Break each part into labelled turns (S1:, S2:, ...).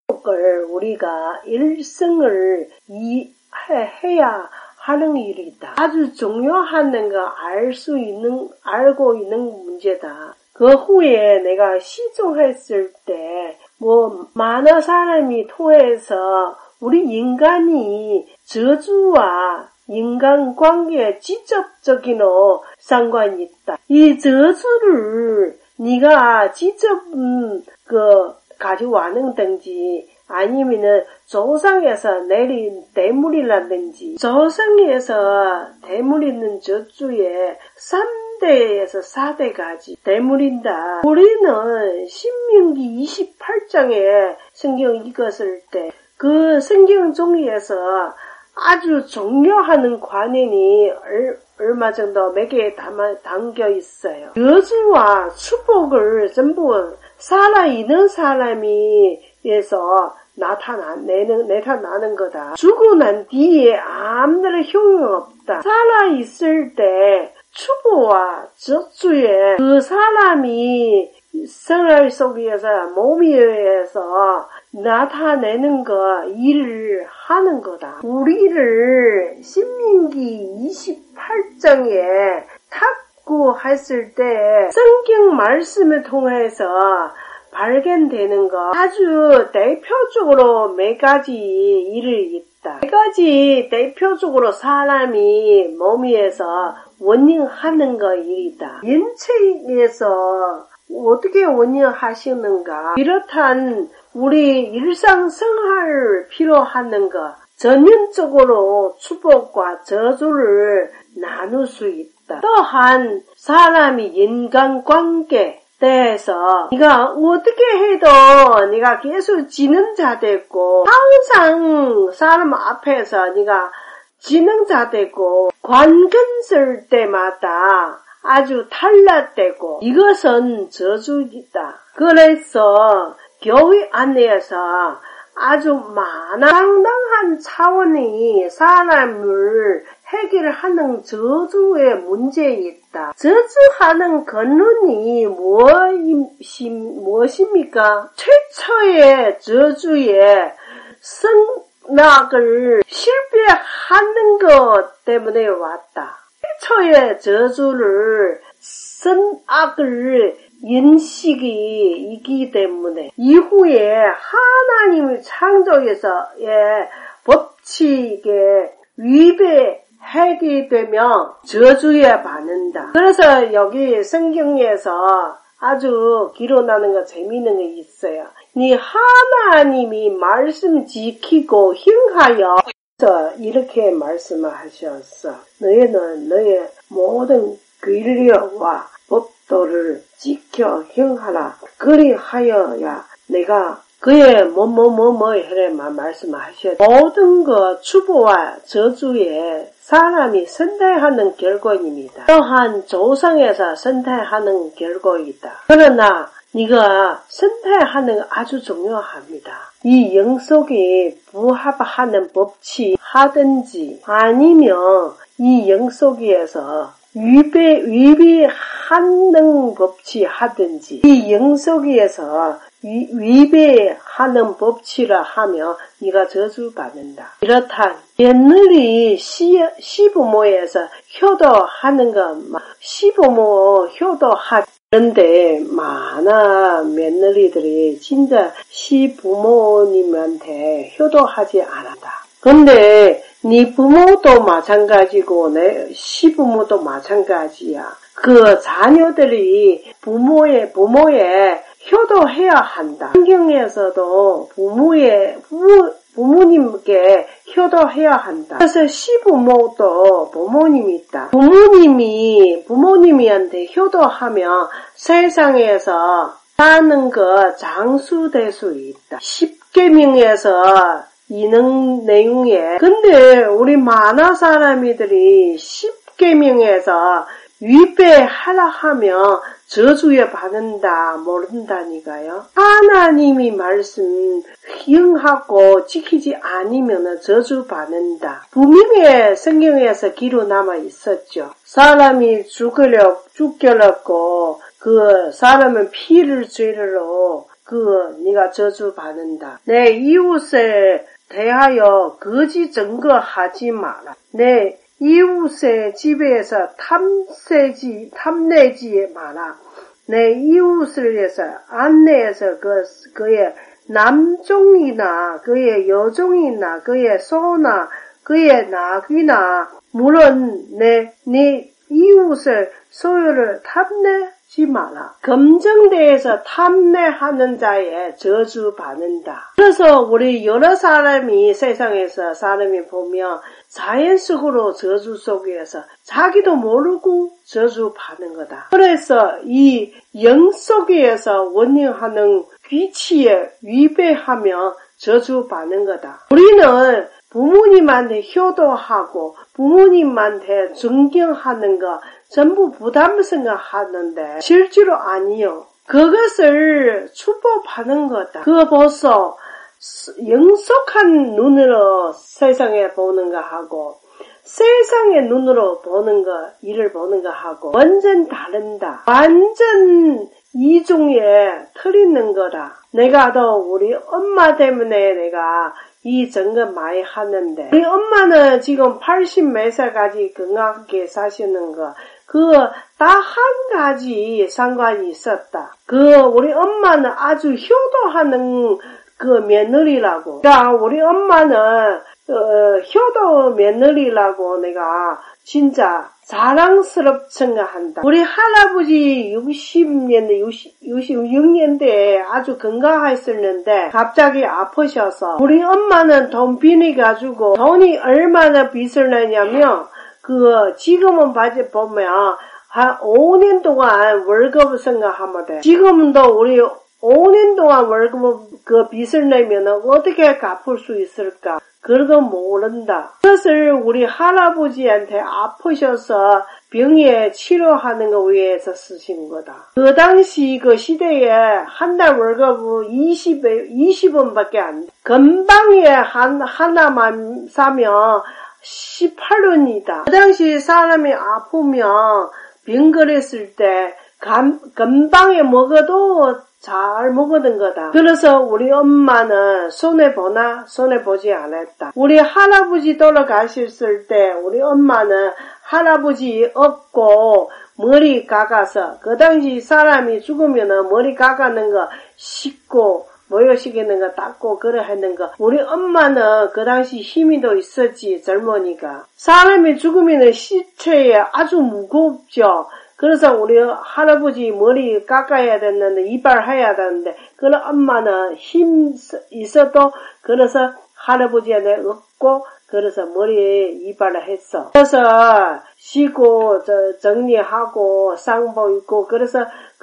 S1: 그걸 우리가 일생을 해야 하는 일이다. 아주 중요한 거 알고 있는 문제다. 그 후에 내가 시종했을 때, 많은 사람이 통해서 우리 인간이 저주와 인간관계에 직접적인 상관이 있다. 이 저주를 네가 직접 가져왔는지 아니면은 조상에서 내린 대물이라든지 조상에서 대물있는 저주에 3대에서 4대까지 대물인다. 우리는 신명기 28장에 성경 읽었을 때 그 성경 종이에서 아주 중요한 관행이 얼마 정도 몇 개 담겨 있어요. 저주와 축복을 전부 살아있는 사람이에서 나타나는 거다. 죽고 난 뒤에 아무런 효용없다. 살아있을 때 축복과 저주에 그 사람이 생활 속에서 몸위에서 나타내는 일을 하는 거다. 우리를 신명기 28장에 탁구했을 때 성경 말씀을 통해서 발견되는 거 아주 대표적으로 몇 가지 일이 있다. 몇 가지 대표적으로 사람이 몸위에서 원인하는 일이다. 인체에서 어떻게 원인하시는가? 비롯한 우리 일상생활 필요한 거 전면적으로 축복과 저주를 나눌 수 있다. 또한 사람이 인간관계 대해서 네가 어떻게 해도 네가 계속 지능자 되고 항상 사람 앞에서 네가 지능자 되고 관계 쓸 때마다 아주 탈락되고 이것은 저주이다. 그래서 교회 안에서 아주 많은 상당한 차원이 사람을 해결하는 저주의 문제에 있다. 저주하는 근원이 무엇입니까? 최초의 저주의 성락을 실패하는 것 때문에 왔다. 최초의 저주를 선악을 인식이 있기 때문에 이후에 하나님의 창조에서의 법칙에 위배하게 되면 저주에 받는다. 그래서 여기 성경에서 아주 기록나는 거 재미있는 게 있어요. 네 하나님이 말씀 지키고 행하여 이렇게 말씀을 하셨어. 너희는 너의 모든 규례와 법도를 지켜 행하라. 그리하여야 내가 그의 뭐해래만 말씀하셨다. 모든 축복과 저주에 사람이 선택하는 결과입니다. 또한 조상에서 선택하는 결과이다. 그러나 네가 선택하는 거 아주 중요합니다. 이 영속에 부합하는 법칙 하든지 아니면 이 영속에서 위배하는 법칙 하든지 이 영속에서 위배하는 법칙을 하면 네가 저주받는다. 이렇단 며느리 시부모에서 효도하는 것 시부모 효도하 그런데 많은 며느리들이 진짜 시부모님한테 효도하지 않았다. 근데 네 부모도 마찬가지고 내 시부모도 마찬가지야. 그 자녀들이 부모의 효도해야 한다. 성경에서도 부모님께 효도해야 한다. 그래서 시부모도 부모님이 있다. 부모님한테 효도하면 세상에서 사는 거 장수될 수 있다. 10계명에서 이런 내용에 근데 우리 많은 사람들이 10계명에서 위배하라 하면 저주에 받는다 모른다니까요. 하나님이 말씀 희응하고 지키지 않으면 저주 받는다. 분명히 성경에서 기록 남아 있었죠. 사람이 죽으려고 그 사람은 피를 죄로 네가 저주 받는다. 내 이웃에 대하여 거짓 증거하지 마라. 내 이웃의 집에서 탐내지 마라. 내 이웃을 위해서 안내해서 그의 남종이나 그의 여종이나 그의 소나 그의 나귀나 물론 네 이웃의 소유를 탐내지 마라. 검증대에서 탐내하는 자의 저주 받는다. 그래서 우리 여러 사람이 세상에서 사람이 보면 자연적으로 저주 속에서 자기도 모르고 저주 받는 거다. 그래서 이 영 속에서 원인하는 귀치에 위배하며 저주 받는 거다. 우리는 부모님한테 효도하고 부모님한테 존경하는 거 전부 부담 생각하는데 실제로 아니요. 그것을 축복받는 거다. 그거 벌써 영속한 눈으로 세상에 보는 거 하고 세상의 눈으로 보는 거, 일을 보는 거 하고 완전 다른다. 완전 이중에 틀리는 거다. 내가 더 우리 엄마 때문에 내가 이 점검 많이 하는데 우리 엄마는 지금 80몇 살까지 건강하게 사시는 거 다 한 가지 상관이 있었다. 우리 엄마는 아주 효도하는 며느리라고. 그러니까 우리 엄마는 효도 며느리라고 내가 진짜 자랑스럽게 생각한다. 우리 할아버지 66년대에 아주 건강했었는데 갑자기 아프셔서 우리 엄마는 돈 빚어가지고 돈이 얼마나 빚을 내냐면 지금은 보면 한 5년 동안 월급을 생각하면 돼. 지금도 우리 5년 동안 월급 빚을 내면 어떻게 갚을 수 있을까? 그래도 모른다. 그것을 우리 할아버지한테 아프셔서 병에 치료하는 거 위해서 쓰신 거다. 그 당시 그 시대에 한 달 월급은 20원밖에 안 돼. 건방에 하나만 사면 18원이다. 그 당시 사람이 아프면 병 걸렸을 때 건방에 먹어도 잘 먹었던 거다. 그래서 우리 엄마는 손해보나? 손해보지 않았다. 우리 할아버지 돌아가셨을 때 우리 엄마는 할아버지 업고 머리 깎아서 그 당시 사람이 죽으면 머리 깎아는 거 씻고 모여시키는 거 닦고 그래 하는 거 우리 엄마는 그 당시 힘이 더 있었지 젊으니까. 사람이 죽으면 시체에 아주 무겁죠. 그래서 우리 할아버지 머리 깎아야 됐는데 이발해야 되는데 그런 엄마는 힘 있어도 그래서 할아버지한테 얻고 그래서 머리에 이발을 했어. 그래서 쉬고 정리하고 상복 입고 그래서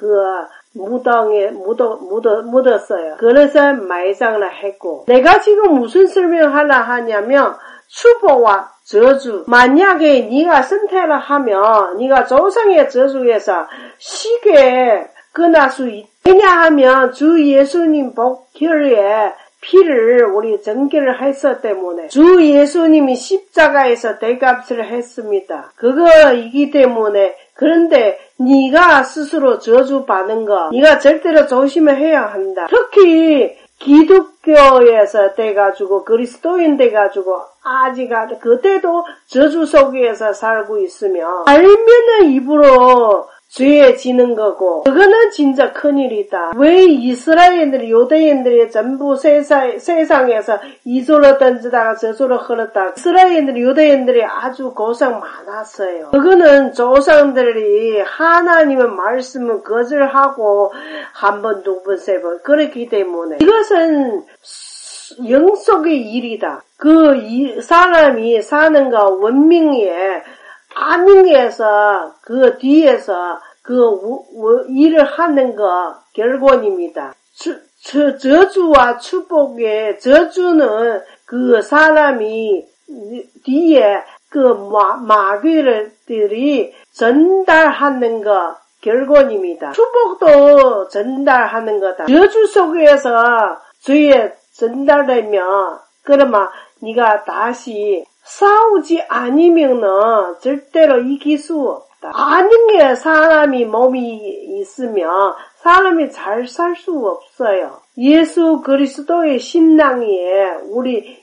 S1: 무당에 묻었어요. 그래서埋葬을 했고 내가 지금 무슨 설명하려 하냐면 축복과 저주. 만약에 네가 선택을 하면 네가 조상의 저주에서 쉽게 끝날 수 있다. 왜냐하면 주 예수님 복혈에 피를 우리 전개를 했기 때문에 주 예수님이 십자가에서 대값을 했습니다. 그거이기 때문에 그런데 네가 스스로 저주받는 거 네가 절대로 조심해야 한다. 특히 기독교에서 돼가지고 그리스도인 돼가지고 아직 그때도 저주 속에서 살고 있으면 알면은 입으로 죄에 지는 거고 그거는 진짜 큰일이다. 왜 이스라엘인들이 유대인들이 전부 세상에서 이소를 던지다가 저소를 흘렀다. 이스라엘인들이 유대인들이 아주 고생 많았어요. 그거는 조상들이 하나님의 말씀을 거절하고 한 번, 두 번, 세 번 그렇기 때문에 이것은 영속의 일이다. 사람이 사는 거 원명에 안에서 뒤에서 일을 하는 거 결론입니다. 저주와 축복의 저주는 사람이 뒤에 마귀들이 전달하는 거 결론입니다. 축복도 전달하는 거다. 저주 속에서 죄에 전달되면 그러면 네가 다시 싸우지 않으면은 절대로 이길 수 없다. 없다. 아닌 사람이 몸이 있으면 사람이 잘 살 수 없어요. 예수 그리스도의 신랑이에 우리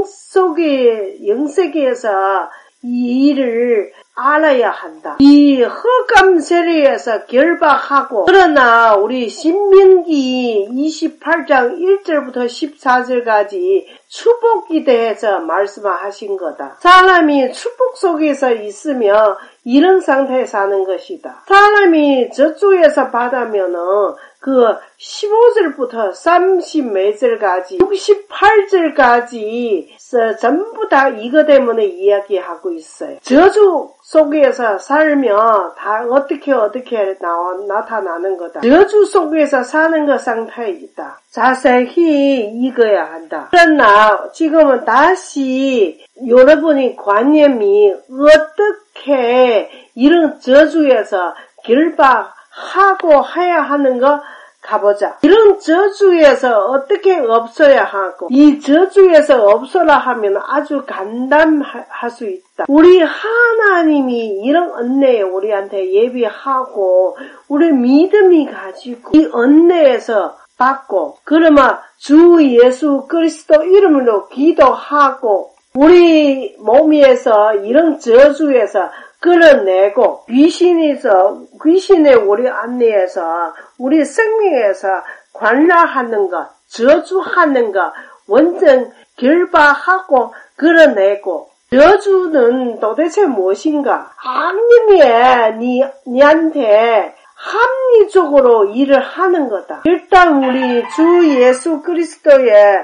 S1: 영세계에서 이 일을 알아야 한다. 이 흑암 세력에서 결박하고, 그러나 우리 신명기 28장 1절부터 14절까지 축복에 대해서 말씀하신 거다. 사람이 축복 속에서 있으면 이런 상태에 사는 것이다. 사람이 저쪽에서 받으면은 그 15절부터 30몇 절까지 68절까지 전부 다 이거 때문에 이야기하고 있어요. 저주 속에서 살면 다 어떻게 나타나는 거다. 저주 속에서 사는 것 상태에 있다. 자세히 읽어야 한다. 그러나 지금은 다시 여러분이 관념이 어떻게 이런 저주에서 결박하고 해야 하는 거 가보자. 이런 저주에서 어떻게 없어야 하고, 이 저주에서 없어라 하면 아주 간단할 수 있다. 우리 하나님이 이런 은혜에 우리한테 예비하고, 우리 믿음이 가지고, 이 은혜에서 받고, 그러면 주 예수 그리스도 이름으로 기도하고, 우리 몸에서 이런 저주에서 끌어내고 귀신의 우리 안내에서 우리 생명에서 관라하는 것, 저주하는 것 완전 결박하고 끌어내고. 저주는 도대체 무엇인가? 하나님이 니한테 합리적으로 일을 하는 거다. 일단 우리 주 예수 그리스도의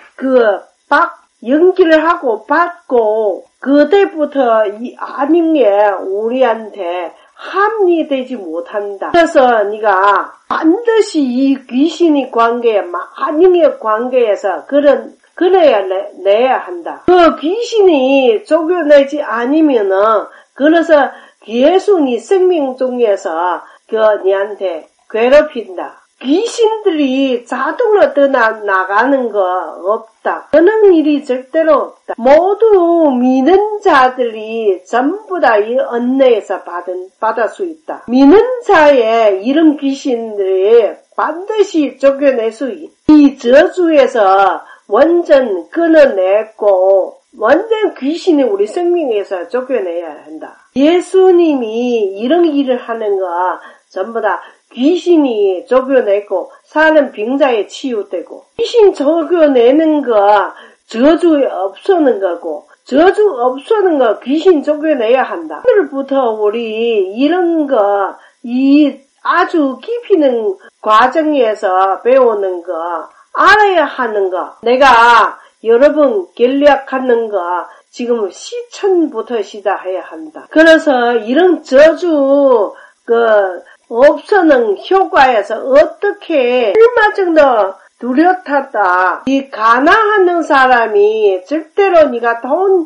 S1: 연기를 하고 받고 그때부터 이 아닌 게 우리한테 합리되지 못한다. 그래서 네가 반드시 이 귀신의 관계에 아닌의 관계에서 그래야 내야 한다. 그 귀신이 쫓겨내지 않으면은 그래서 예수님 생명 중에서 니한테 괴롭힌다. 귀신들이 자동으로 떠나가는 거 없다. 그런 일이 절대로 없다. 모두 믿는 자들이 전부 다 이 은혜에서 받을 수 있다. 믿는 자의 이런 귀신들이 반드시 쫓겨낼 수 있다. 이 저주에서 완전 끊어내고 완전 귀신이 우리 생명에서 쫓겨내야 한다. 예수님이 이런 일을 하는 거 전부 다 귀신이 쫓겨내고 사는 병자에 치유되고, 귀신 쫓겨내는 거 저주에 없어는 거고, 저주 없어는 거 귀신 쫓겨내야 한다. 오늘부터 우리 이런 거 이 아주 깊이 있는 과정에서 배우는 거 알아야 하는 거, 내가 여러분 결략하는 거 지금 실천부터 시작해야 한다. 그래서 이런 저주 없어는 효과에서 어떻게 얼마 정도 뚜렷하다. 이 가난하는 사람이 절대로 네가 돈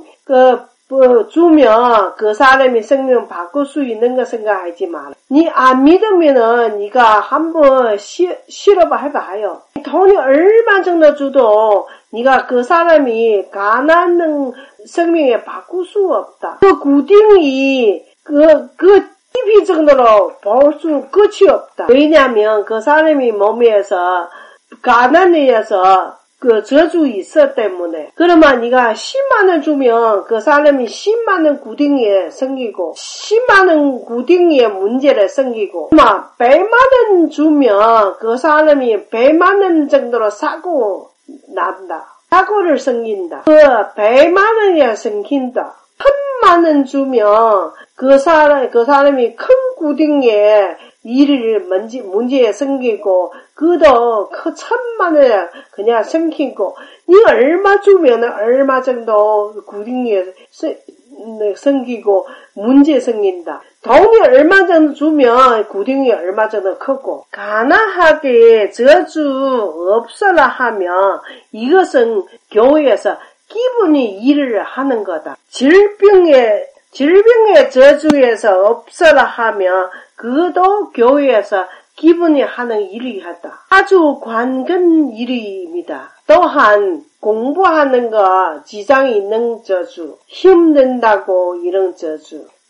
S1: 주면 그 사람이 생명 바꿀 수 있는 거 생각하지 마라. 네 안 믿으면은 네가 한번 실험해봐요. 돈이 얼마 정도 줘도 네가 그 사람이 가난한 생명에 바꿀 수 없다. 그 구덩이 깊이 정도로 볼 수 끝이 없다. 왜냐하면 그 사람이 몸에서 가난해서 그 저주 있어 때문에. 그러면 네가 10만 원 주면 그 사람이 10만 원 구덩이에 생기고 10만 원 구덩이에 문제를 생기고, 100만 원 주면 그 사람이 100만 원 정도로 사고 난다. 사고를 생긴다. 그 100만 원이 생긴다. 1000만 원 주면 그 사람이 큰 구덩이에 문제에 생기고, 그도 1000만 원 그냥 생기고, 니 얼마 주면 얼마 정도 구덩이에 생기고, 문제 생긴다. 돈이 얼마 정도 주면 구덩이 얼마 정도 크고, 가난하게 저주 없어라 하면 이것은 교회에서 기분이 일을 하는 거다. 질병의 저주에서 없어라 하면 그것도 교회에서 기분이 하는 일이다. 아주 관건 일입니다. 또한 공부하는 거 지장이 있는 저주, 힘든다고 이런 저주,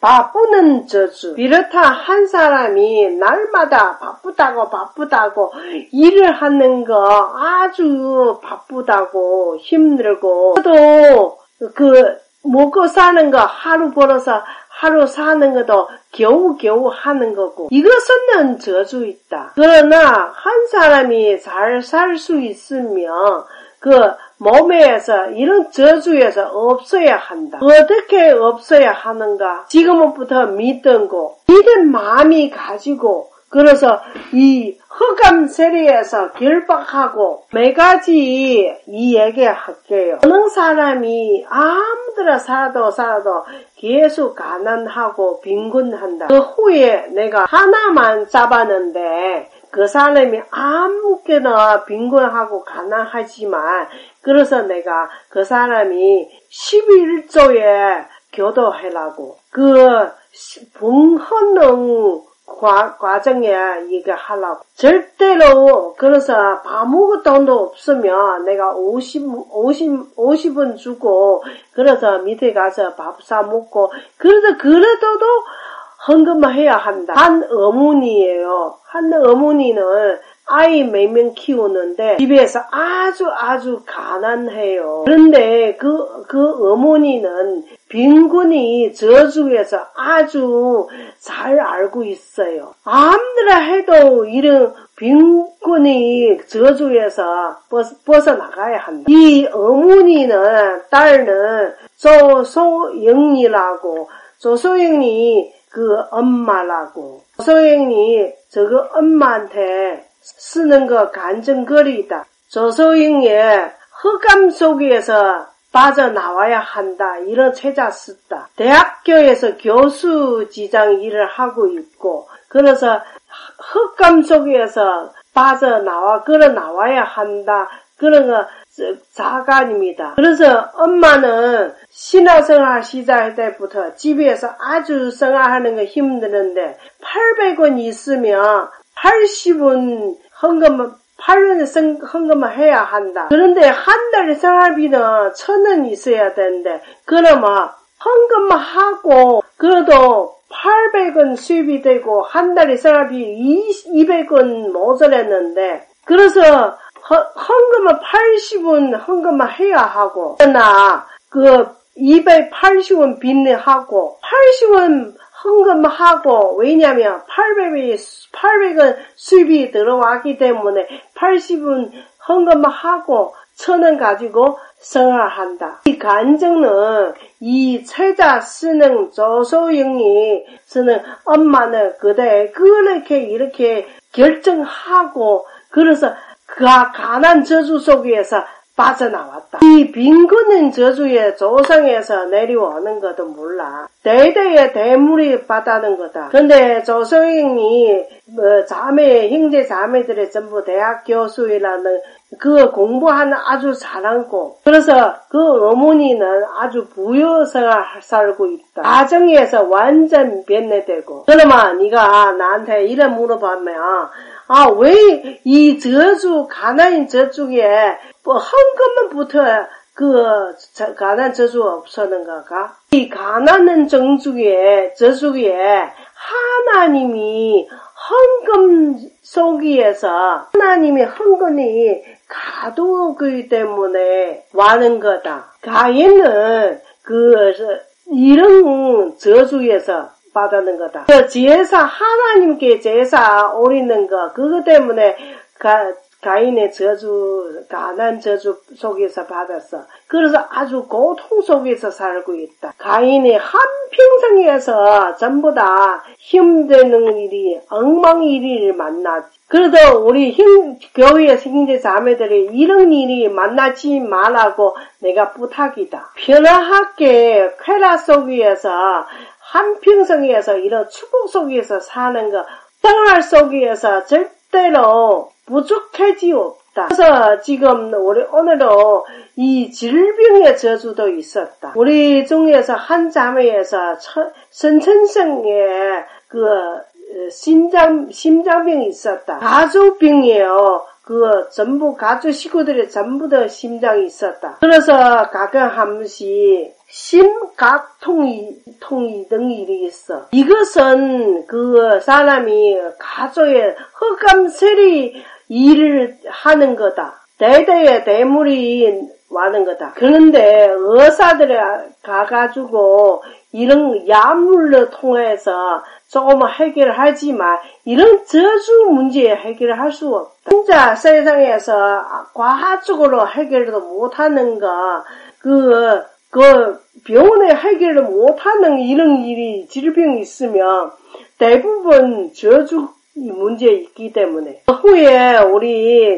S1: 바쁘는 저주. 비롯한 한 사람이 날마다 바쁘다고 일을 하는 거 아주 바쁘다고 힘들고 또 먹고 사는 거 하루 벌어서 하루 사는 것도 겨우 하는 거고 이것은 저주 있다. 그러나 한 사람이 잘 살 수 있으면 몸에서 이런 저주에서 없어야 한다. 어떻게 없어야 하는가? 지금부터 믿은 마음이 가지고 그래서 이 흑암 세례에서 결박하고 몇 가지 이 얘기할게요. 어느 사람이 아무데나 살아도 계속 가난하고 빈곤한다. 그 후에 내가 하나만 잡았는데 그 사람이 아무렇게나 빈곤하고 가난하지만 그래서 내가 그 사람이 11조에 교도하라고 봉헌능 과정에 이거 하려고 절대로 그래서 밥 먹을 돈도 없으면 내가 50원 주고 그래서 밑에 가서 밥 사 먹고 그래도 헌금을 해야 한다. 한 어머니예요. 한 어머니는 아이 몇 명 키우는데 집에서 아주 가난해요. 그런데 그 어머니는 빈곤이 저주에서 아주 잘 알고 있어요. 아무데나 해도 이런 빈곤이 저주에서 벗어나가야 한다. 이 어머니는 딸은 조소영이라고 조소영이 엄마라고 조소영이 저거 엄마한테 쓰는 거 간증거리다. 조소영의 흑암 속에서 빠져나와야 한다. 이런 책자 썼다. 대학교에서 교수지장 일을 하고 있고 그래서 흑암 속에서 나와야 한다. 그런 거 자간입니다. 그래서 엄마는 신앙생활 시작할 때부터 집에서 아주 생활하는 거 힘드는데 800원 있으면 80원 헌금을 해야 한다. 그런데 한 달에 생활비는 1,000원 있어야 되는데 그러면 헌금만 하고 그래도 800원 수입이 되고 한 달에 생활비 200원 모자랐는데 그래서 헌금은 80원 헌금을 해야 하고 그러나 280원 빚내하고 80원 헌금을 하고 왜냐면 800원 수입이 들어왔기 때문에 80원 헌금을 하고 1,000원 가지고 생활한다. 이 간증은 이 책자 쓰는 조소영이 쓰는 엄마는 그대 그렇게 이렇게 결정하고 그래서 가난 저주 속에서 빠져나왔다. 이 빈곤한 저주의 조상에서 내려오는 것도 몰라. 대대의 대물이 받아는 거다. 근데 조소영이 형제 자매들이 전부 대학 교수이라는 공부하는 아주 잘하고 그래서 어머니는 아주 부유생활 살고 있다. 가정에서 완전 변해되고 그러면 네가 나한테 이래 물어보면 왜 이 저주, 가난인 저주에 헌금부터 가난 저주 없었는가? 이 가난한 저주에 하나님이 헌금 속에서 하나님의 헌금이 가두기 때문에 와는 거다. 가인은 이런 저주에서 받는 거다. 제사, 하나님께 제사 올리는 거, 그것 때문에 가인의 가난 저주 속에서 받았어. 그래서 아주 고통 속에서 살고 있다. 가인의 한평생에서 전부 다 힘드는 일이, 엉망일을 만났지. 그래도 우리 교회의 형제 자매들이 이런 일이 만나지 말라고 내가 부탁이다. 편안하게 쾌락 속에서 한평생에서 이런 축복 속에서 사는 거, 생활 속에서 절대로 부족해지 없다. 그래서 지금 오늘도 이 질병의 저주도 있었다. 우리 중에서 한 자매에서 선천성에 심장병이 있었다. 가족병이에요. 전부 가족 식구들이 전부 다 심장이 있었다. 그래서 가끔 한 번씩 심각통이 등 일이 있어. 이것은 사람이 가족의 흑암세리 일을 하는 거다. 대대의 대물이 와는 거다. 그런데 의사들이 가가지고 이런 약물로 통해서 조금 해결하지만 이런 저주 문제 해결할 수 없다. 진짜 세상에서 과학적으로 해결도 못하는 거, 병원에 해결을 못하는 이런 일이 질병이 있으면 대부분 저주 문제 있기 때문에 후에 우리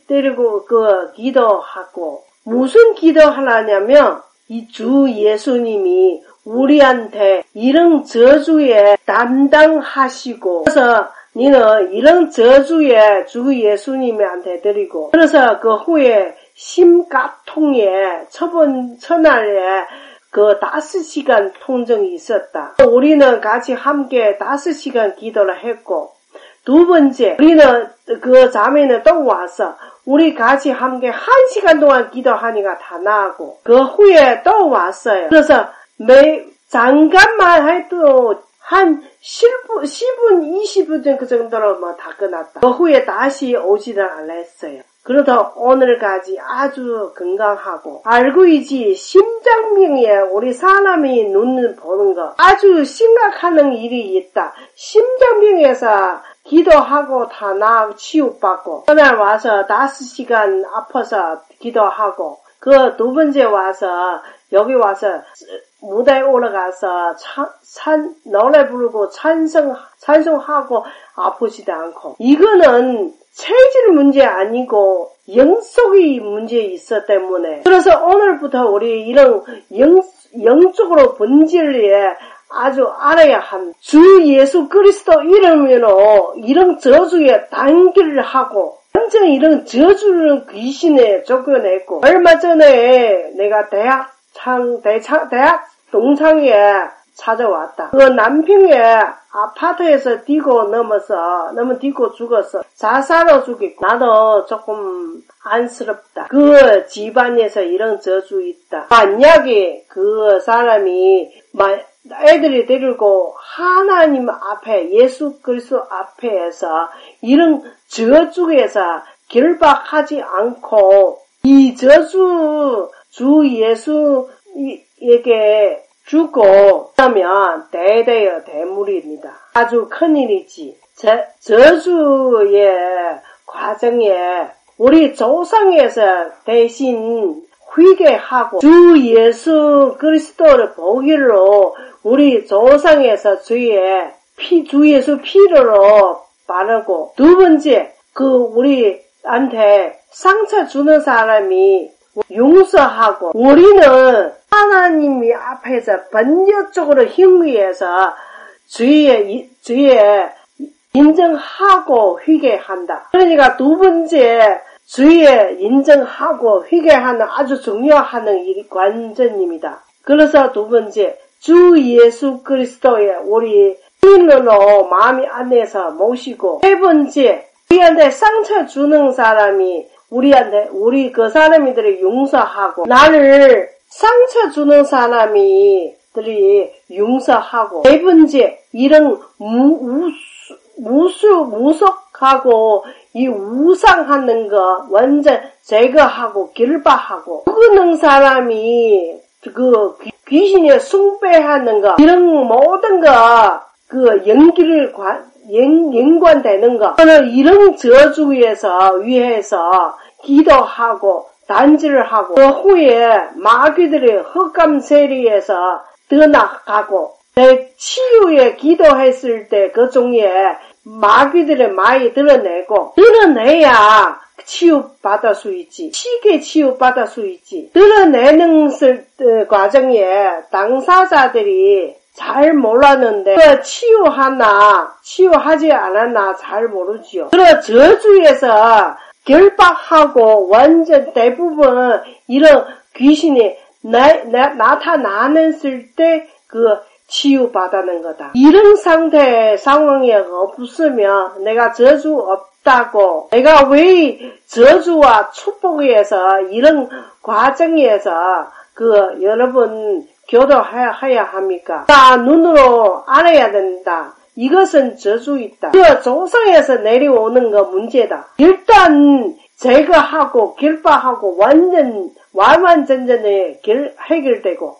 S1: 기도하고 무슨 기도하냐면 이 주 예수님이 우리한테 이런 저주에 담당하시고 그래서 너는 이런 저주에 주 예수님한테 드리고 그래서 그 후에 심각통에 첫날에 5시간 통정이 있었다. 우리는 같이 함께 5시간 기도를 했고 두 번째 우리는 자매는 또 와서 우리 같이 함께 1시간 동안 기도하니까 다 나았고 그 후에 또 왔어요. 그래서 잠깐만 해도 한 10분, 20분 그 정도로 다 끝났다. 그 후에 다시 오지는 않았어요. 그러다 오늘까지 아주 건강하고 알고 있지 심장병에 우리 사람이 눈을 보는 거 아주 심각한 일이 있다. 심장병에서 기도하고 다 나아 치유받고 그날 와서 5시간 아파서 기도하고 그 두 번째 와서 여기 와서 무대에 올라가서 노래 부르고 찬송하고 아프지도 않고 이거는 체질 문제 아니고 영속의 문제 있어 때문에 그래서 오늘부터 우리 이런 영적으로 본질에 아주 알아야 합니다. 주 예수 그리스도 이름으로 이런 저주에 단결을 하고 완전 이런 저주를 귀신에 쫓겨냈고 얼마 전에 내가 대학 동창에 찾아왔다. 그 남평에 아파트에서 뛰고 죽었어. 자살로 죽겠고 나도 조금 안쓰럽다. 그 집안에서 이런 저주 있다. 만약에 그 사람이 애들이 데리고 하나님 앞에 예수 그리스도 앞에서 이런 저주에서 결박하지 않고 이 저주 주 예수에게 주고 그러면 대대의 대물입니다. 아주 큰일이지. 저주의 과정에 우리 조상에서 대신 회개하고 주 예수 그리스도를 보기로 우리 조상에서 주 예수 피로 바르고 두 번째 우리한테 상처 주는 사람이 용서하고 우리는 하나님이 앞에서 번역적으로 행위해서 주의 인정하고 회개한다. 그러니까 두 번째 주의 인정하고 회개하는 아주 중요한 관전입니다. 그래서 두 번째 주 예수 그리스도의 우리 주인으로 마음이 안에서 모시고 세 번째 우리한테 상처 주는 사람이 우리 그 사람들이 용서하고 나를 상처 주는 사람들이 용서하고 네 번째 이런 무속하고 이 우상하는 거 완전 제거하고 결박하고 죽는 사람이 귀신에 숭배하는 거 이런 모든 거 연관되는 거 이런 저주에서 위해서 기도하고 단지를 하고 그 후에 마귀들이 흑암세리에서 떠나가고 내 치유에 기도했을 때 그 중에 마귀들을 많이 드러내야 치유받을 수 있지. 쉽게 치유받을 수 있지. 드러내는 과정에 당사자들이 잘 몰랐는데 치유하지 않았나 잘 모르지요. 그래서 저주에서 결박하고 완전 대부분 이런 귀신이 나타나는 때 치유받는 거다. 이런 상황에 없으면 내가 있다고 내가 왜 저주와 축복에서 이런 과정에서 여러분 교도해야 합니까? 다 눈으로 알아야 된다. 이것은 저주 있다. 조상에서 내려오는 거 문제다. 일단 제거하고 결박하고 완전전에 해결되고